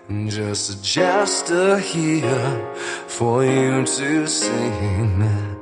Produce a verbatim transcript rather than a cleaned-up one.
Just a jester here for you to sing.